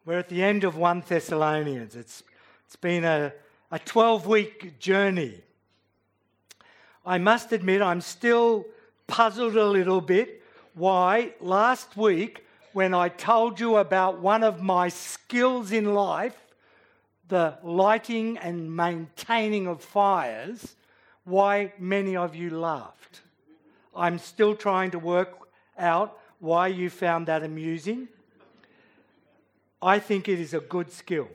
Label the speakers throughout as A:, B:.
A: We're at the end of 1 Thessalonians. It's been a 12-week journey. I must admit I'm still puzzled a little bit why last week when I told you about one of my skills in life, the lighting and maintaining of fires, why many of you laughed. I'm still trying to work out why you found that amusing. I think it is a good skill.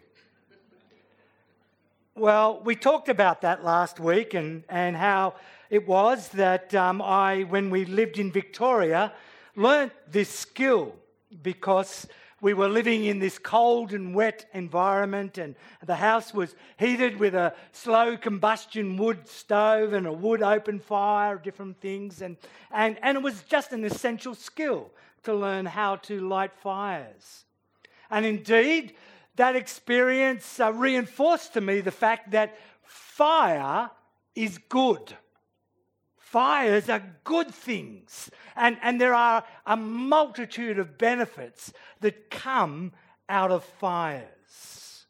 A: Well, we talked about that last week and how it was that when we lived in Victoria, learnt this skill because we were living in this cold and wet environment, and the house was heated with a slow combustion wood stove and a wood open fire, different things. And it was just an essential skill to learn how to light fires. And indeed, that experience reinforced to me the fact that fire is good. Fires are good things. And there are a multitude of benefits that come out of fires.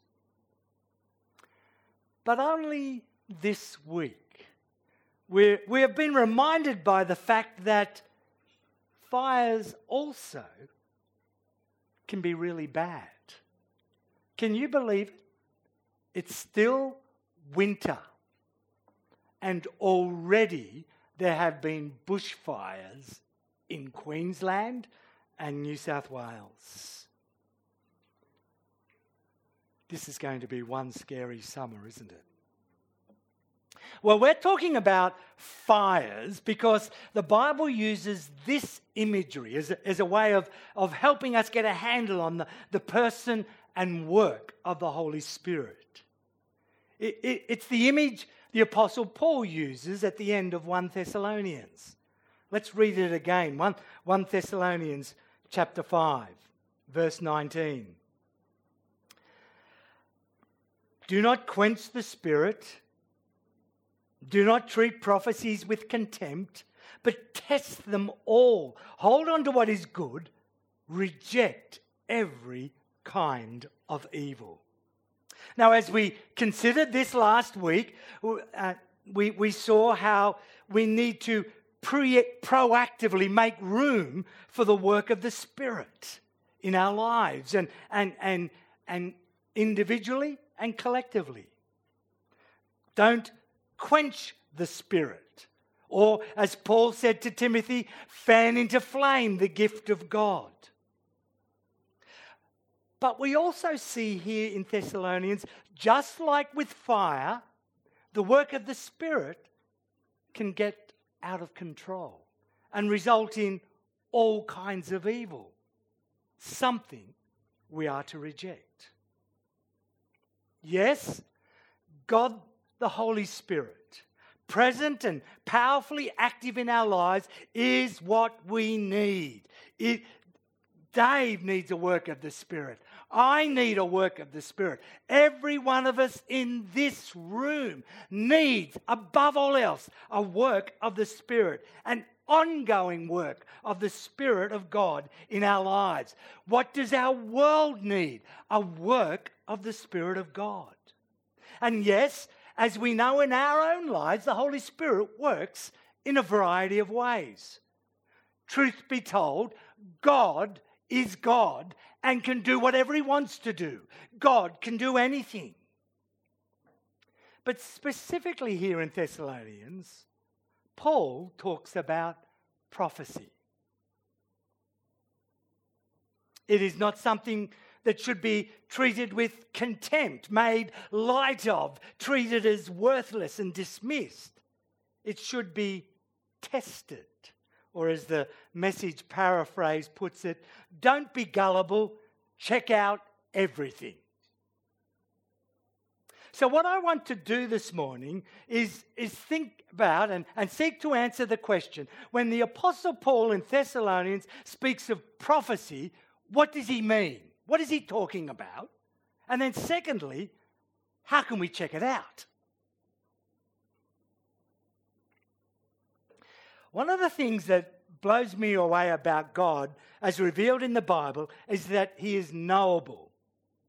A: But only this week, we have been reminded by the fact that fires also can be really bad. Can you believe it? It's still winter, and already there have been bushfires in Queensland and New South Wales. This is going to be one scary summer, isn't it? Well, we're talking about fires because the Bible uses this imagery as a way of helping us get a handle on the person and work of the Holy Spirit. It's the image the Apostle Paul uses at the end of 1 Thessalonians. Let's read it again. 1 Thessalonians chapter 5, verse 19. Do not quench the Spirit. Do not treat prophecies with contempt, but test them all. Hold on to what is good. Reject every kind of evil. Now, as we considered this last week, we saw how we need to proactively make room for the work of the Spirit in our lives and individually and collectively. Don't quench the Spirit. Or, as Paul said to Timothy, fan into flame the gift of God. But we also see here in Thessalonians, just like with fire, the work of the Spirit can get out of control and result in all kinds of evil. Something we are to reject. Yes, God the Holy Spirit, present and powerfully active in our lives, is what we need. Dave needs a work of the Spirit. I need a work of the Spirit. Every one of us in this room needs, above all else, a work of the Spirit, an ongoing work of the Spirit of God in our lives. What does our world need? A work of the Spirit of God. And yes, as we know in our own lives, the Holy Spirit works in a variety of ways. Truth be told, God is God and can do whatever He wants to do. God can do anything. But specifically here in Thessalonians, Paul talks about prophecy. It is not something that should be treated with contempt, made light of, treated as worthless and dismissed. It should be tested. Or as the Message paraphrase puts it, don't be gullible, check out everything. So what I want to do this morning is think about and seek to answer the question, when the Apostle Paul in Thessalonians speaks of prophecy, what does he mean? What is he talking about? And then secondly, how can we check it out? One of the things that blows me away about God, as revealed in the Bible, is that He is knowable.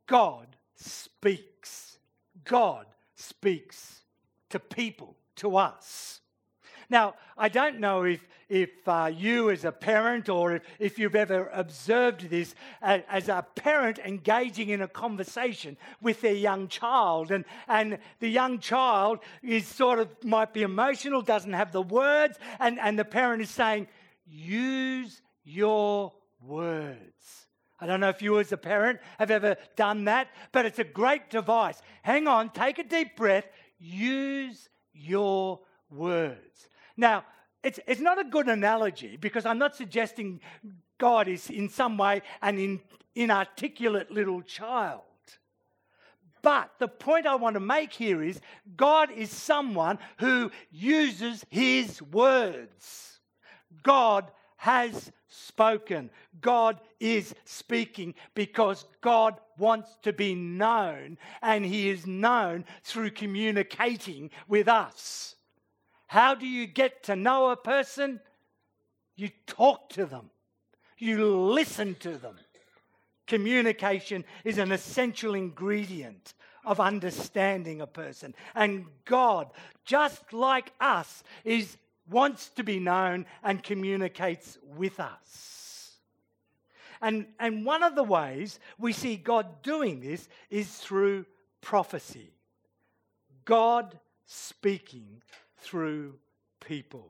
A: God speaks. God speaks to people, to us. Now, I don't know if you as a parent or if you've ever observed this as a parent engaging in a conversation with their young child. And the young child is might be emotional, doesn't have the words, and the parent is saying, use your words. I don't know if you as a parent have ever done that, but it's a great device. Hang on, take a deep breath, use your words. Now, it's not a good analogy because I'm not suggesting God is in some way an inarticulate little child. But the point I want to make here is God is someone who uses his words. God has spoken. God is speaking because God wants to be known, and he is known through communicating with us. How do you get to know a person? You talk to them. You listen to them. Communication is an essential ingredient of understanding a person. And God, just like us, wants to be known and communicates with us. And one of the ways we see God doing this is through prophecy. God speaking through people.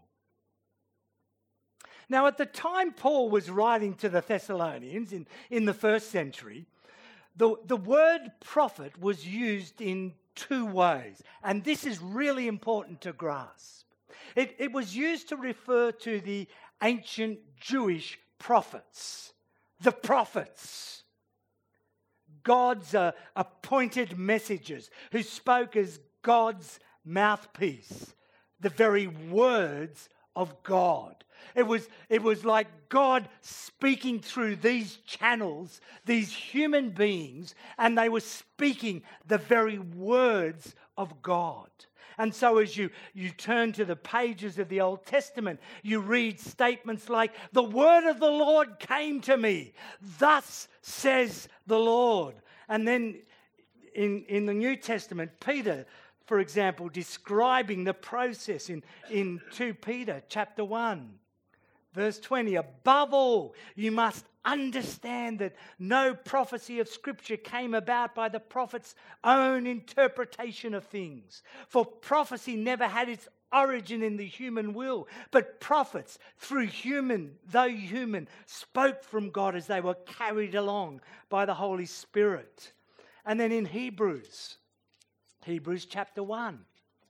A: Now, at the time Paul was writing to the Thessalonians in the first century, the word prophet was used in two ways, and this is really important to grasp. It was used to refer to the ancient Jewish prophets, the prophets, God's appointed messengers who spoke as God's mouthpiece, the very words of God. It was like God speaking through these channels, these human beings, and they were speaking the very words of God. And so as you turn to the pages of the Old Testament, you read statements like, the word of the Lord came to me. Thus says the Lord. And then in the New Testament, Peter, for example, describing the process in 2 Peter chapter 1, verse 20, above all, you must understand that no prophecy of Scripture came about by the prophet's own interpretation of things. For prophecy never had its origin in the human will, but prophets, though human, spoke from God as they were carried along by the Holy Spirit. And then in Hebrews chapter 1.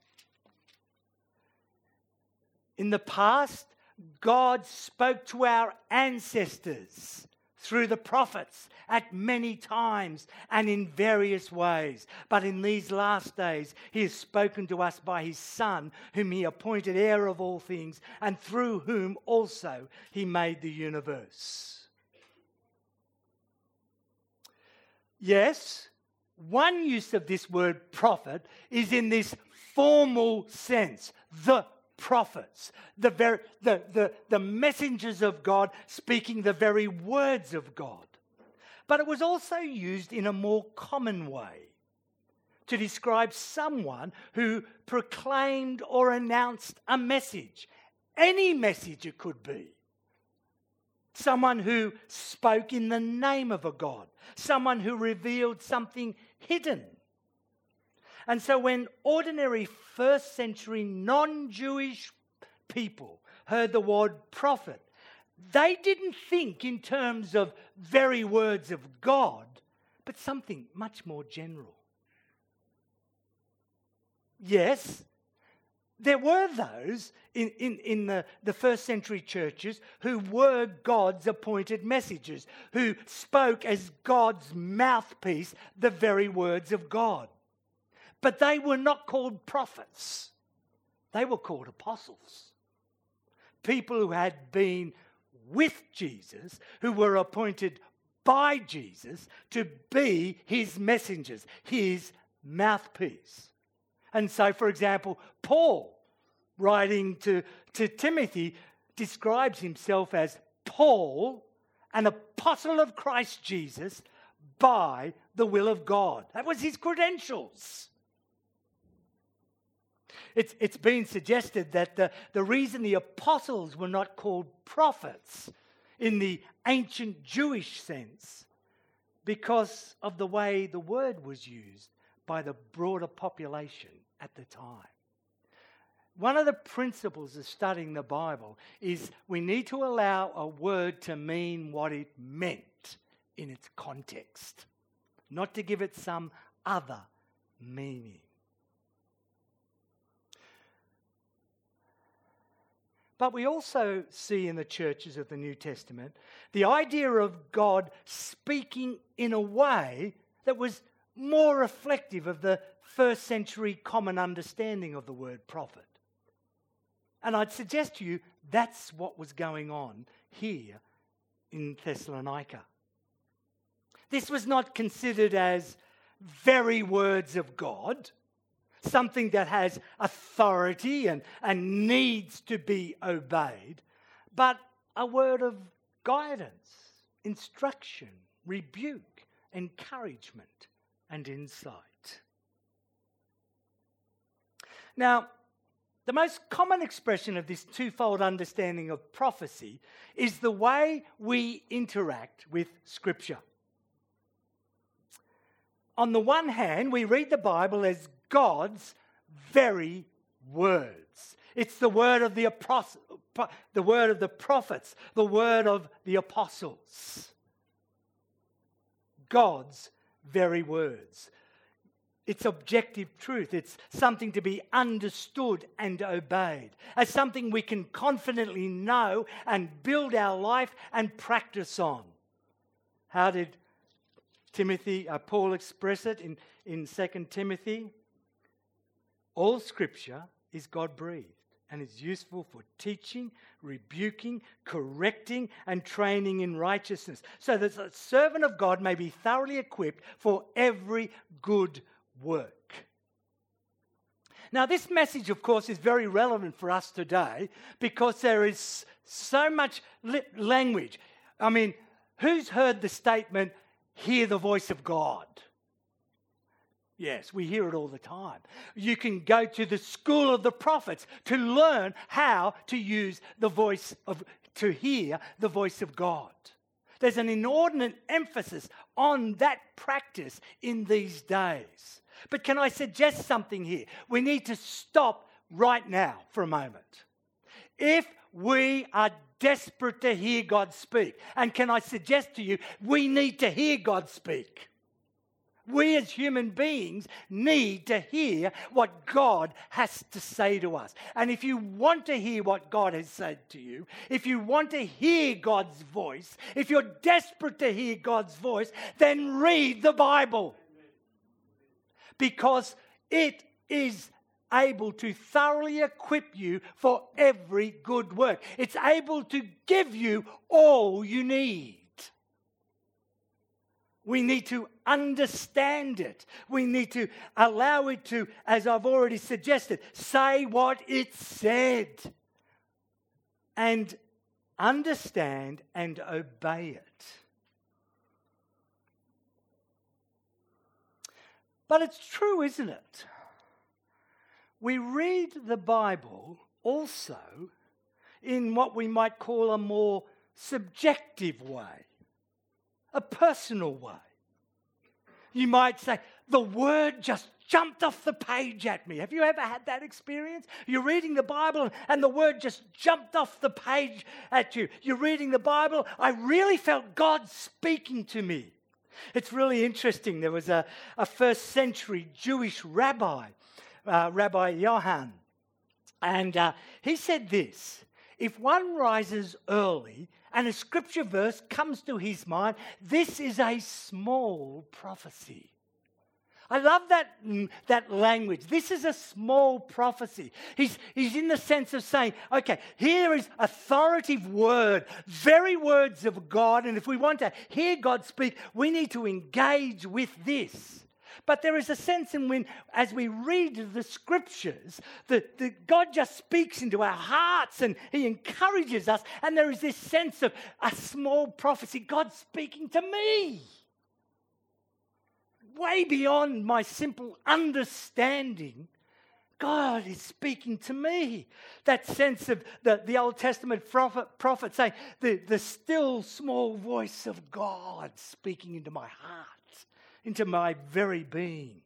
A: In the past, God spoke to our ancestors through the prophets at many times and in various ways. But in these last days, he has spoken to us by his Son, whom he appointed heir of all things, and through whom also he made the universe. Yes, one use of this word prophet is in this formal sense, the prophets, the messengers of God speaking the very words of God. But it was also used in a more common way to describe someone who proclaimed or announced a message. Any message it could be. Someone who spoke in the name of a God. Someone who revealed something hidden. And so when ordinary first century non-Jewish people heard the word prophet, they didn't think in terms of very words of God, but something much more general. Yes, there were those in the first century churches who were God's appointed messengers, who spoke as God's mouthpiece the very words of God. But they were not called prophets. They were called apostles. People who had been with Jesus, who were appointed by Jesus to be his messengers, his mouthpiece. And so, for example, Paul, writing to Timothy, describes himself as Paul, an apostle of Christ Jesus, by the will of God. That was his credentials. It's been suggested that the reason the apostles were not called prophets in the ancient Jewish sense, because of the way the word was used by the broader population at the time. One of the principles of studying the Bible is we need to allow a word to mean what it meant in its context, not to give it some other meaning. But we also see in the churches of the New Testament the idea of God speaking in a way that was more reflective of the first century common understanding of the word prophet. And I'd suggest to you that's what was going on here in Thessalonica. This was not considered as very words of God, something that has authority and needs to be obeyed, but a word of guidance, instruction, rebuke, encouragement, and insight. Now, the most common expression of this twofold understanding of prophecy is the way we interact with Scripture. On the one hand, we read the Bible as God's very words. It's the word of the word of the prophets, the word of the apostles. God's very words. It's objective truth. It's something to be understood and obeyed, as something we can confidently know and build our life and practice on. How did Paul express it in 2 Timothy? All Scripture is God-breathed and is useful for teaching, rebuking, correcting, and training in righteousness, so that the servant of God may be thoroughly equipped for every good work. Now, this message, of course, is very relevant for us today because there is so much language. I mean, who's heard the statement, "Hear the voice of God"? Yes, we hear it all the time. You can go to the school of the prophets to learn how to use to hear the voice of God. There's an inordinate emphasis on that practice in these days. But can I suggest something here? We need to stop right now for a moment. If we are desperate to hear God speak, and can I suggest to you, we need to hear God speak. We as human beings need to hear what God has to say to us. And if you want to hear what God has said to you, if you want to hear God's voice, if you're desperate to hear God's voice, then read the Bible. Because it is able to thoroughly equip you for every good work. It's able to give you all you need. We need to understand it. We need to allow it to, as I've already suggested, say what it said. And understand and obey it. But it's true, isn't it? We read the Bible also in what we might call a more subjective way. A personal way. You might say, the word just jumped off the page at me. Have you ever had that experience? You're reading the Bible and the word just jumped off the page at you. You're reading the Bible. I really felt God speaking to me. It's really interesting. There was a first century Jewish rabbi, Rabbi Yohan, and he said this: if one rises early and a scripture verse comes to his mind, this is a small prophecy. I love that language. This is a small prophecy. He's in the sense of saying, okay, here is authoritative word, very words of God, and if we want to hear God speak, we need to engage with this. But there is a sense in when, as we read the scriptures, that God just speaks into our hearts and he encourages us, and there is this sense of a small prophecy, God speaking to me. way beyond my simple understanding, God is speaking to me. That sense of the Old Testament prophet saying, the still small voice of God speaking into my heart, into my very being.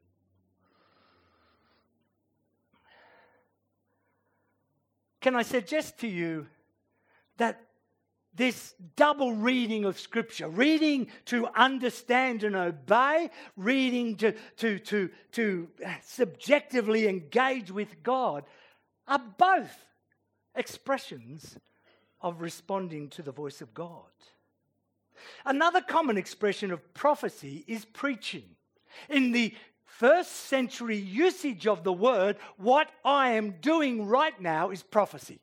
A: Can I suggest to you that this double reading of Scripture, reading to understand and obey, reading to subjectively engage with God, are both expressions of responding to the voice of God. Another common expression of prophecy is preaching. In the first century usage of the word, what I am doing right now is prophecy.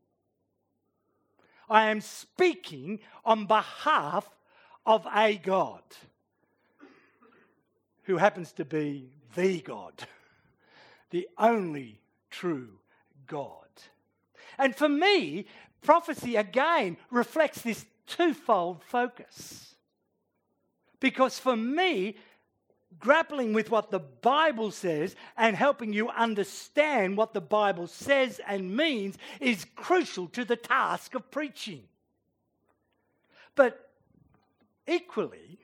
A: I am speaking on behalf of a God who happens to be the God, the only true God. And for me, prophecy again reflects this twofold focus. Because for me, grappling with what the Bible says and helping you understand what the Bible says and means is crucial to the task of preaching. But equally,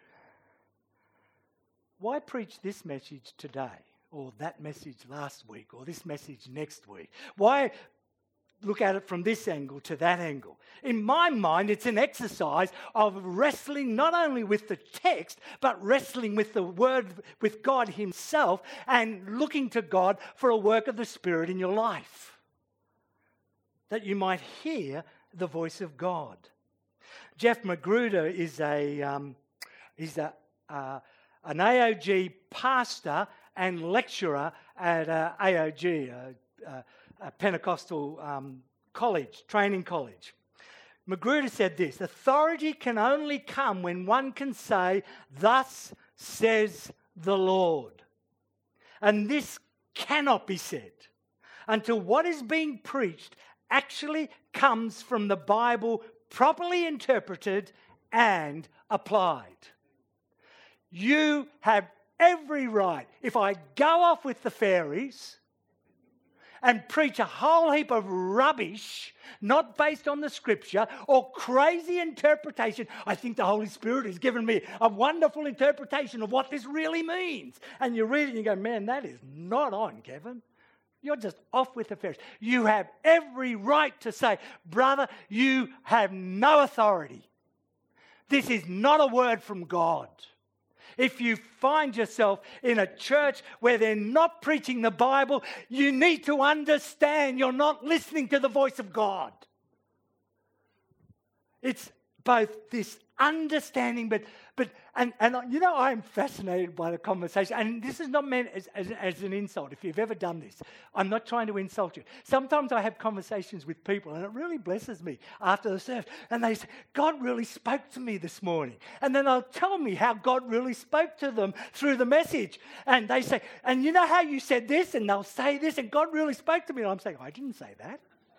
A: why preach this message today, or that message last week, or this message next week? Why look at it from this angle to that angle? In my mind, it's an exercise of wrestling not only with the text, but wrestling with the Word, with God Himself, and looking to God for a work of the Spirit in your life, that you might hear the voice of God. Jeff Magruder is an AOG pastor and lecturer at AOG, a Pentecostal college, training college. Magruder said this: authority can only come when one can say, "Thus says the Lord." And this cannot be said until what is being preached actually comes from the Bible, properly interpreted and applied. You have every right, if I go off with the fairies and preach a whole heap of rubbish, not based on the Scripture, or crazy interpretation. I think the Holy Spirit has given me a wonderful interpretation of what this really means. And you read it and you go, man, that is not on, Kevin. You're just off with the fairies. You have every right to say, brother, you have no authority. This is not a word from God. If you find yourself in a church where they're not preaching the Bible, you need to understand you're not listening to the voice of God. It's both this understanding, but you know, I'm fascinated by the conversation, and this is not meant as an insult. If you've ever done this, I'm not trying to insult you. Sometimes I have conversations with people, and it really blesses me after the service, and they say, God really spoke to me this morning. And then they'll tell me how God really spoke to them through the message. And they say, and you know how you said this? And they'll say this, and God really spoke to me. And I'm saying, I didn't say that.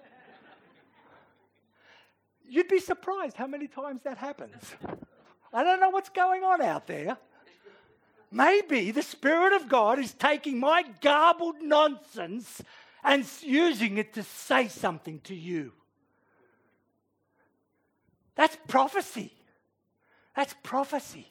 A: You'd be surprised how many times that happens. I don't know what's going on out there. Maybe the Spirit of God is taking my garbled nonsense and using it to say something to you. That's prophecy. That's prophecy.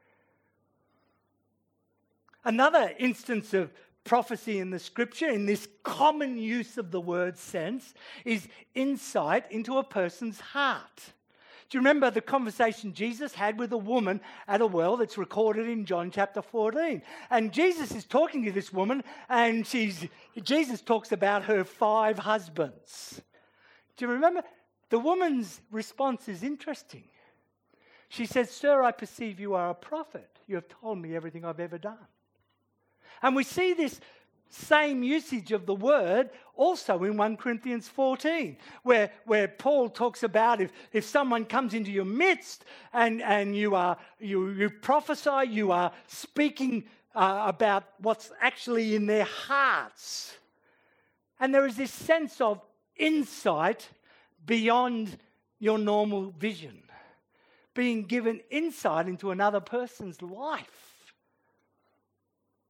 A: Another instance of prophecy in the Scripture, in this common use of the word sense, is insight into a person's heart. Do you remember the conversation Jesus had with a woman at a well that's recorded in John chapter 14? And Jesus is talking to this woman, and Jesus talks about her 5 husbands. Do you remember? The woman's response is interesting. She says, "Sir, I perceive you are a prophet. You have told me everything I've ever done." And we see this same usage of the word also in 1 Corinthians 14, where Paul talks about if someone comes into your midst and you prophesy, you are speaking about what's actually in their hearts. And there is this sense of insight beyond your normal vision, being given insight into another person's life.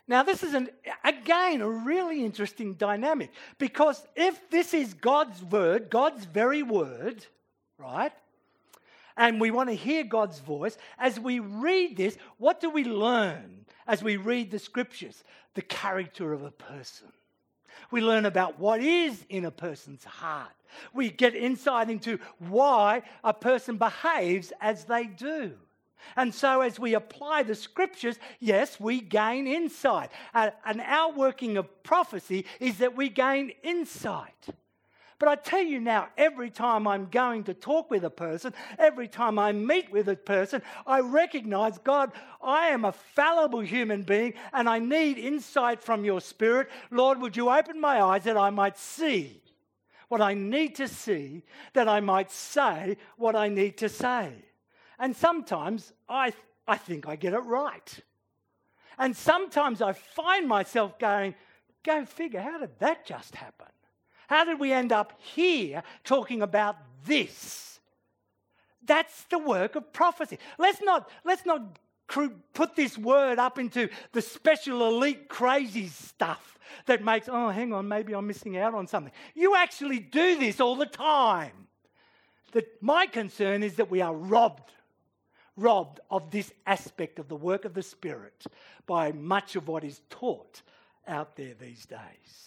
A: Now, this is, again, a really interesting dynamic, because if this is God's word, God's very word, right, and we want to hear God's voice, as we read this, what do we learn as we read the scriptures? The character of a person. We learn about what is in a person's heart. We get insight into why a person behaves as they do. And so as we apply the scriptures, yes, we gain insight. An outworking of prophecy is that we gain insight. But I tell you now, every time I'm going to talk with a person, every time I meet with a person, I recognize, God, I am a fallible human being and I need insight from your Spirit. Lord, would you open my eyes that I might see what I need to see, that I might say what I need to say. And sometimes I think I get it right. And sometimes I find myself going, go figure, how did that just happen? How did we end up here talking about this? That's the work of prophecy. Let's not put this word up into the special elite crazy stuff that makes, oh, hang on, maybe I'm missing out on something. You actually do this all the time. My concern is that we are robbed of this aspect of the work of the Spirit by much of what is taught out there these days.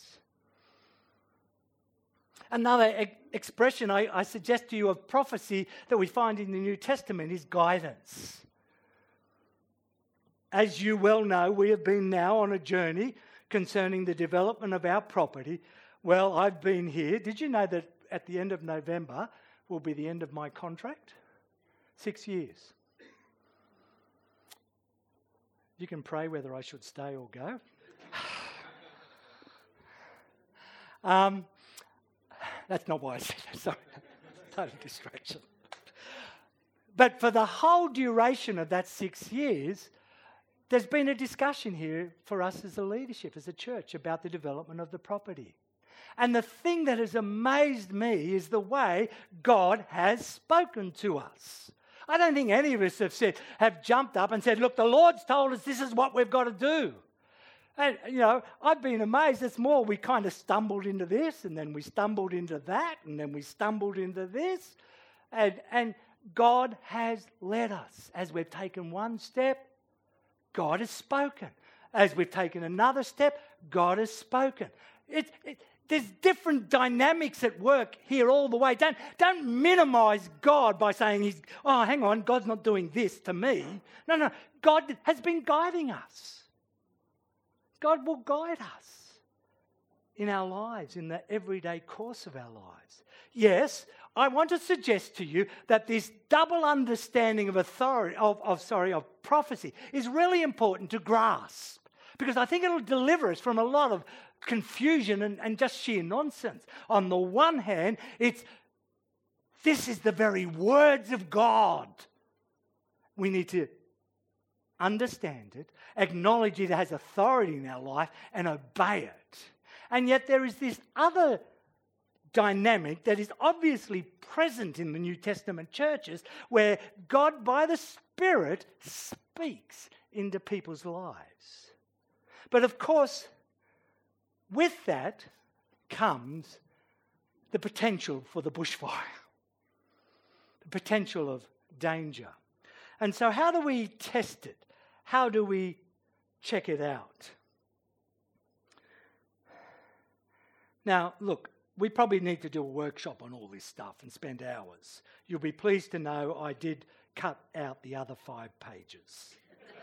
A: Another expression I suggest to you of prophecy that we find in the New Testament is guidance. As you well know, we have been now on a journey concerning the development of our property. Well, I've been here. Did you know that at the end of November will be the end of my contract? 6 years. You can pray whether I should stay or go. That's not why I said that, sorry. Total distraction. But for the whole duration of that 6 years, there's been a discussion here for us as a leadership, as a church, about the development of the property. And the thing that has amazed me is the way God has spoken to us. I don't think any of us have jumped up and said, look, the Lord's told us this is what we've got to do. And, I've been amazed. It's more, we kind of stumbled into this, and then we stumbled into that, and then we stumbled into this. And God has led us. As we've taken one step, God has spoken. As we've taken another step, God has spoken. There's different dynamics at work here all the way. Don't minimize God by saying, hang on, God's not doing this to me. No, God has been guiding us. God will guide us in our lives, in the everyday course of our lives. Yes, I want to suggest to you that this double understanding of authority, of prophecy, is really important to grasp, because I think it'll deliver us from a lot of confusion and just sheer nonsense. On the one hand, this is the very words of God. We need to understand it, acknowledge it has authority in our life, and obey it. And yet there is this other dynamic that is obviously present in the New Testament churches, where God, by the Spirit, speaks into people's lives. But of course, with that comes the potential for the bushfire, the potential of danger. And so how do we test it? How do we check it out? Now, look, we probably need to do a workshop on all this stuff and spend hours. You'll be pleased to know I did cut out the other 5 pages.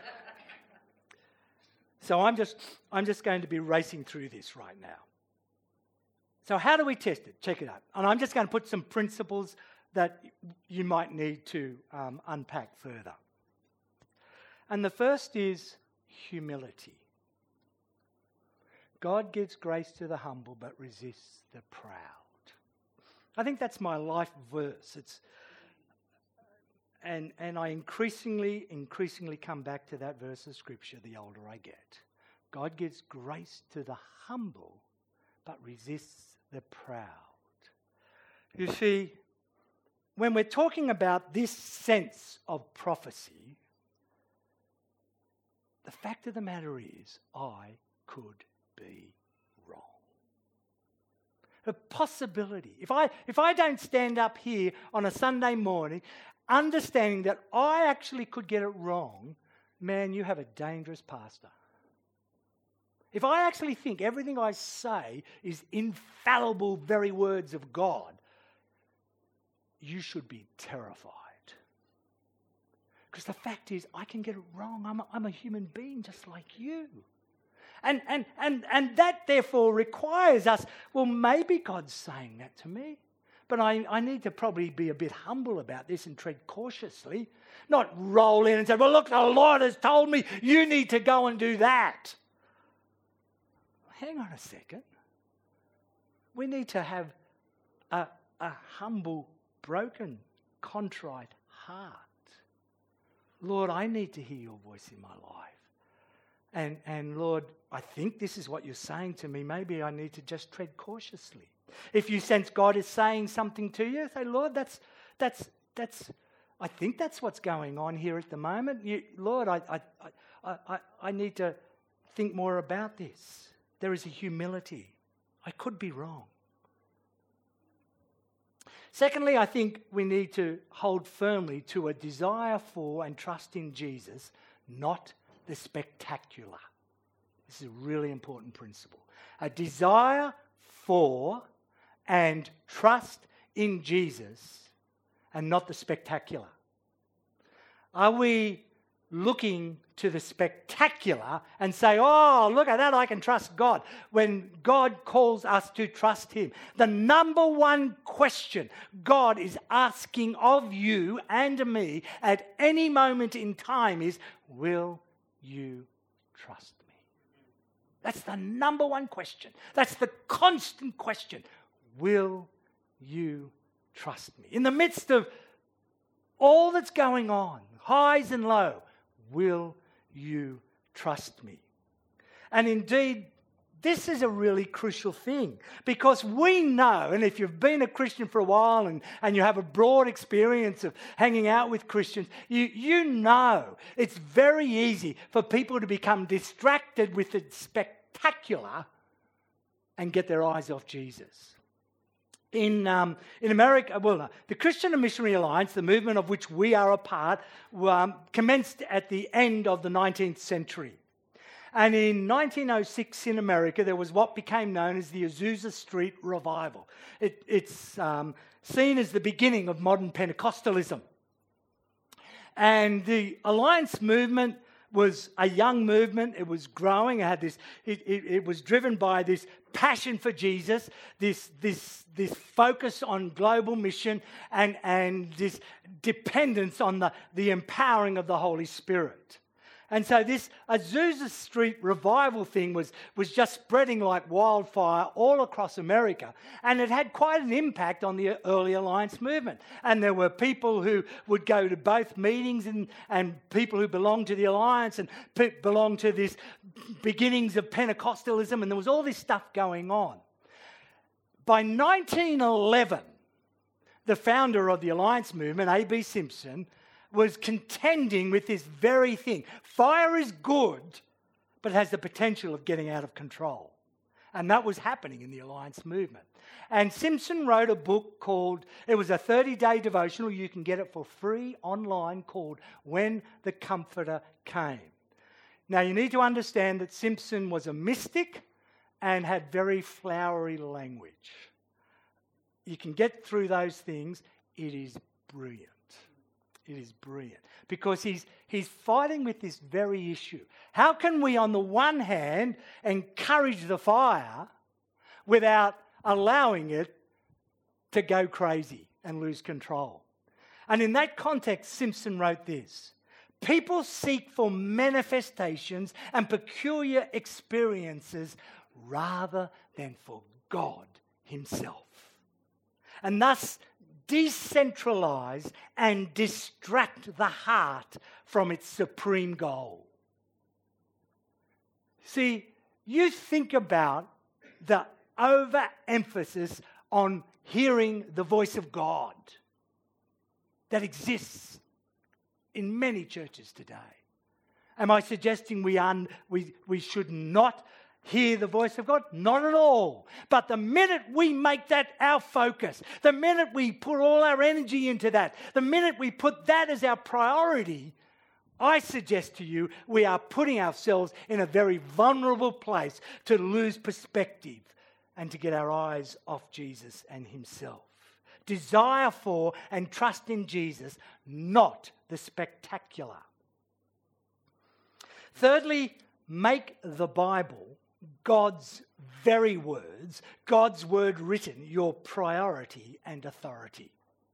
A: So I'm just going to be racing through this right now. So how do we test it? Check it out. And I'm just going to put some principles that you might need to unpack further. And the first is humility. God gives grace to the humble but resists the proud. I think that's my life verse. And I increasingly come back to that verse of Scripture the older I get. God gives grace to the humble but resists the proud. You see, when we're talking about this sense of prophecy, the fact of the matter is, I could be wrong. A possibility. If I don't stand up here on a Sunday morning understanding that I actually could get it wrong, man, you have a dangerous pastor. If I actually think everything I say is infallible very words of God, you should be terrified. Because the fact is, I can get it wrong. I'm a human being just like you. And that therefore requires us, well, maybe God's saying that to me. But I need to probably be a bit humble about this and tread cautiously. Not roll in and say, well, look, the Lord has told me you need to go and do that. Hang on a second. We need to have a humble, broken, contrite heart. Lord, I need to hear your voice in my life. And Lord, I think this is what you're saying to me. Maybe I need to just tread cautiously. If you sense God is saying something to you, say, Lord, that's. I think that's what's going on here at the moment. Lord, I need to think more about this. There is a humility. I could be wrong. Secondly, I think we need to hold firmly to a desire for and trust in Jesus, not the spectacular. This is a really important principle. A desire for and trust in Jesus and not the spectacular. Are we looking to the spectacular and say, oh, look at that, I can trust God, when God calls us to trust him? The number one question God is asking of you and me at any moment in time is, will you trust me? That's the number one question. That's the constant question. Will you trust me? In the midst of all that's going on, highs and lows, will you trust me? And indeed, this is a really crucial thing, because we know, and if you've been a Christian for a while and you have a broad experience of hanging out with Christians, you know it's very easy for people to become distracted with the spectacular and get their eyes off Jesus. In America, the Christian and Missionary Alliance, the movement of which we are a part, commenced at the end of the 19th century. And in 1906 in America, there was what became known as the Azusa Street Revival. It's seen as the beginning of modern Pentecostalism. And the Alliance movement was a young movement. It was growing. It was driven by this passion for Jesus, this focus on global mission, and this dependence on the empowering of the Holy Spirit. And so this Azusa Street revival thing was just spreading like wildfire all across America. And it had quite an impact on the early Alliance movement. And there were people who would go to both meetings and people who belonged to the Alliance and belonged to this beginnings of Pentecostalism. And there was all this stuff going on. By 1911, the founder of the Alliance movement, A.B. Simpson, was contending with this very thing. Fire is good, but it has the potential of getting out of control. And that was happening in the Alliance movement. And Simpson wrote a book called, it was a 30-day devotional, you can get it for free online, called When the Comforter Came. Now you need to understand that Simpson was a mystic and had very flowery language. You can get through those things. It is brilliant. It is brilliant because he's fighting with this very issue. How can we, on the one hand, encourage the fire without allowing it to go crazy and lose control? And in that context, Simpson wrote this: people seek for manifestations and peculiar experiences rather than for God himself. And thus, decentralize and distract the heart from its supreme goal. See, you think about the overemphasis on hearing the voice of God that exists in many churches today. Am I suggesting we should not hear the voice of God? Not at all. But the minute we make that our focus, the minute we put all our energy into that, the minute we put that as our priority, I suggest to you we are putting ourselves in a very vulnerable place to lose perspective and to get our eyes off Jesus and himself. Desire for and trust in Jesus, not the spectacular. Thirdly, make the Bible, God's very words, God's word written, your priority and authority.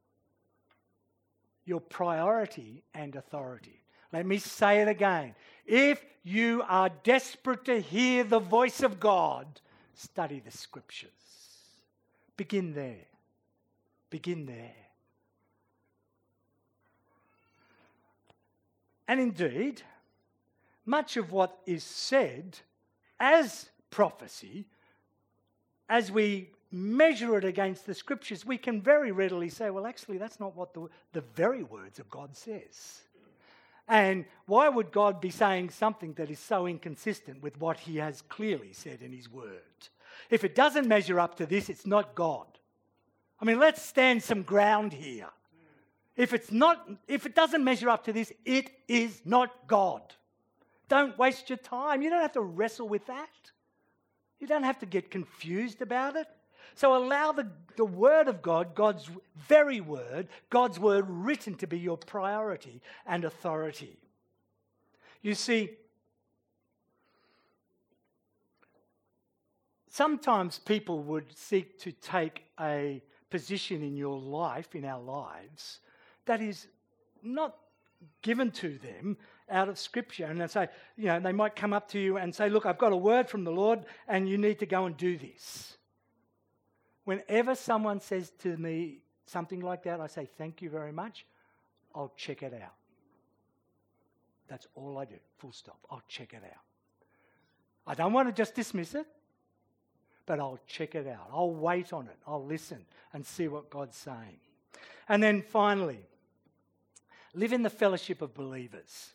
A: Your priority and authority. Let me say it again. If you are desperate to hear the voice of God, study the Scriptures. Begin there. Begin there. And indeed, much of what is said as prophecy, as we measure it against the Scriptures, we can very readily say, well, actually, that's not what the very words of God says. And why would God be saying something that is so inconsistent with what he has clearly said in his word? If it doesn't measure up to this, it's not God. I mean, let's stand some ground here. If it doesn't measure up to this, it is not God. Don't waste your time. You don't have to wrestle with that. You don't have to get confused about it. So allow the Word of God, God's very Word, God's Word written to be your priority and authority. You see, sometimes people would seek to take a position in your life, in our lives, that is not given to them out of Scripture. And they say, they might come up to you and say, look, I've got a word from the Lord and you need to go and do this. Whenever someone says to me something like that, I say, thank you very much. I'll check it out. That's all I do. Full stop. I'll check it out. I don't want to just dismiss it, but I'll check it out. I'll wait on it. I'll listen and see what God's saying. And then finally, live in the fellowship of believers.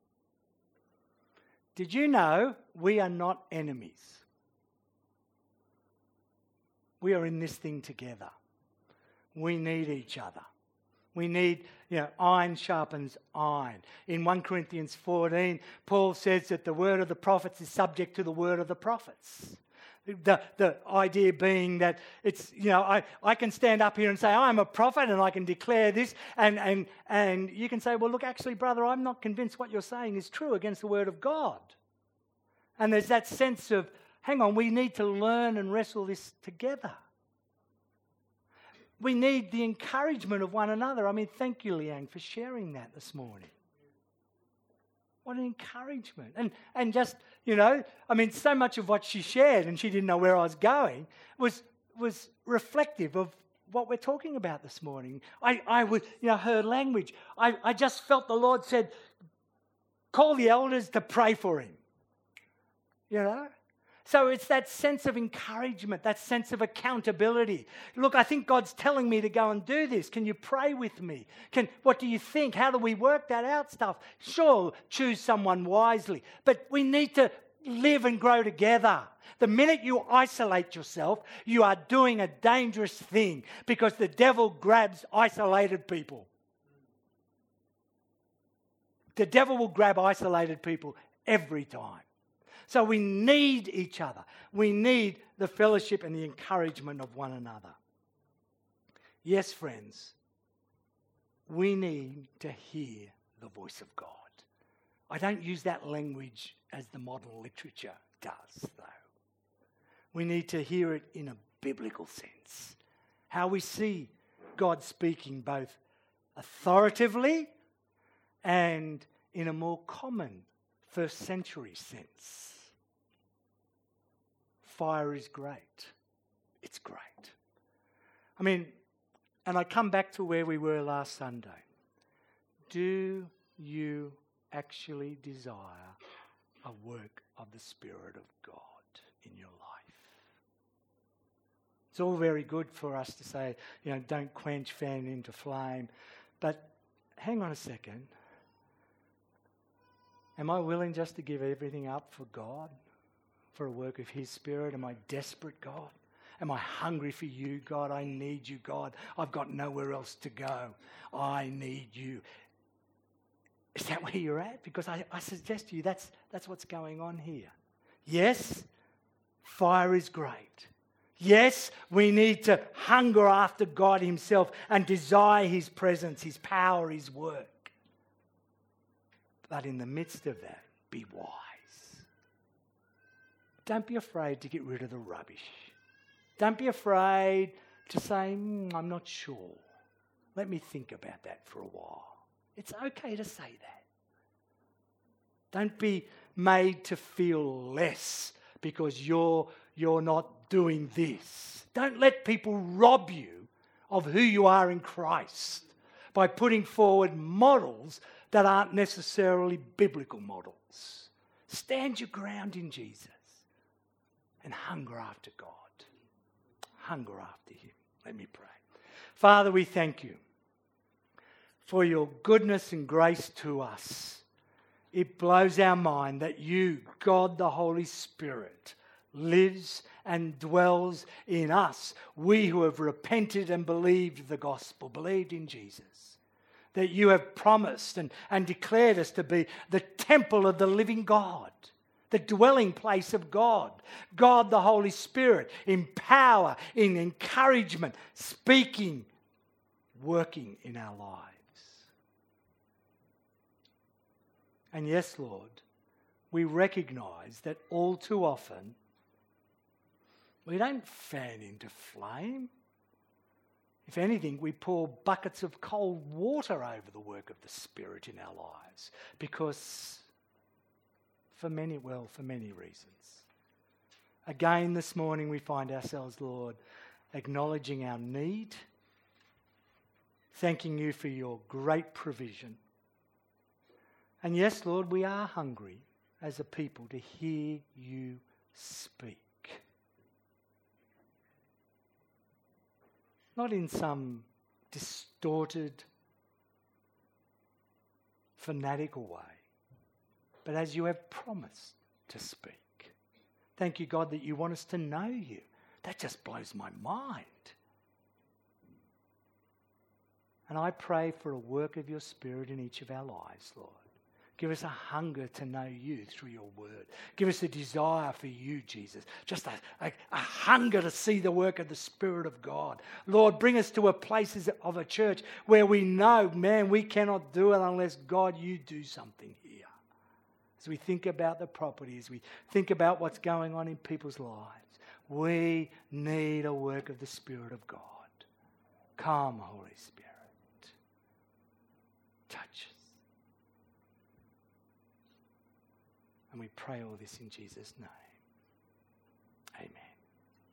A: Did you know we are not enemies? We are in this thing together. We need each other. We need, iron sharpens iron. In 1 Corinthians 14, Paul says that the word of the prophets is subject to the word of the prophets. The idea being that it's, I can stand up here and say, I'm a prophet and I can declare this. And you can say, well, look, actually, brother, I'm not convinced what you're saying is true against the word of God. And there's that sense of, hang on, we need to learn and wrestle this together. We need the encouragement of one another. I mean, thank you, Leanne, for sharing that this morning. What an encouragement. And just, so much of what she shared, and she didn't know where I was going, was reflective of what we're talking about this morning. I was, her language. I just felt the Lord said, call the elders to pray for him. So it's that sense of encouragement, that sense of accountability. Look, I think God's telling me to go and do this. Can you pray with me? What do you think? How do we work that out stuff? Sure, choose someone wisely. But we need to live and grow together. The minute you isolate yourself, you are doing a dangerous thing because the devil grabs isolated people. The devil will grab isolated people every time. So we need each other. We need the fellowship and the encouragement of one another. Yes, friends, we need to hear the voice of God. I don't use that language as the modern literature does, though. We need to hear it in a biblical sense. How we see God speaking both authoritatively and in a more common first century sense. Fire is great. It's great. I mean, and I come back to where we were last Sunday. Do you actually desire a work of the Spirit of God in your life? It's all very good for us to say, don't quench, fan into flame. But hang on a second. Am I willing just to give everything up for God, for a work of His Spirit? Am I desperate, God? Am I hungry for you, God? I need you, God. I've got nowhere else to go. I need you. Is that where you're at? Because I suggest to you that's what's going on here. Yes, fire is great. Yes, we need to hunger after God Himself and desire His presence, His power, His work. But in the midst of that, be wise. Don't be afraid to get rid of the rubbish. Don't be afraid to say, I'm not sure. Let me think about that for a while. It's okay to say that. Don't be made to feel less because you're not doing this. Don't let people rob you of who you are in Christ by putting forward models that aren't necessarily biblical models. Stand your ground in Jesus and hunger after God. Hunger after Him. Let me pray. Father, we thank you for your goodness and grace to us. It blows our mind that you, God the Holy Spirit, lives and dwells in us, we who have repented and believed the gospel, believed in Jesus, that you have promised and declared us to be the temple of the living God, the dwelling place of God, God the Holy Spirit, in power, in encouragement, speaking, working in our lives. And yes, Lord, we recognise that all too often we don't fan into flame. If anything, we pour buckets of cold water over the work of the Spirit in our lives because for many reasons. Again, this morning we find ourselves, Lord, acknowledging our need, thanking you for your great provision. And yes, Lord, we are hungry as a people to hear you speak. Not in some distorted, fanatical way, but as you have promised to speak. Thank you, God, that you want us to know you. That just blows my mind. And I pray for a work of your Spirit in each of our lives, Lord. Give us a hunger to know you through your word. Give us a desire for you, Jesus. Just a hunger to see the work of the Spirit of God. Lord, bring us to a place of a church where we know, man, we cannot do it unless, God, you do something here. As we think about the property, as we think about what's going on in people's lives, we need a work of the Spirit of God. Come, Holy Spirit. Touch us. And we pray all this in Jesus' name.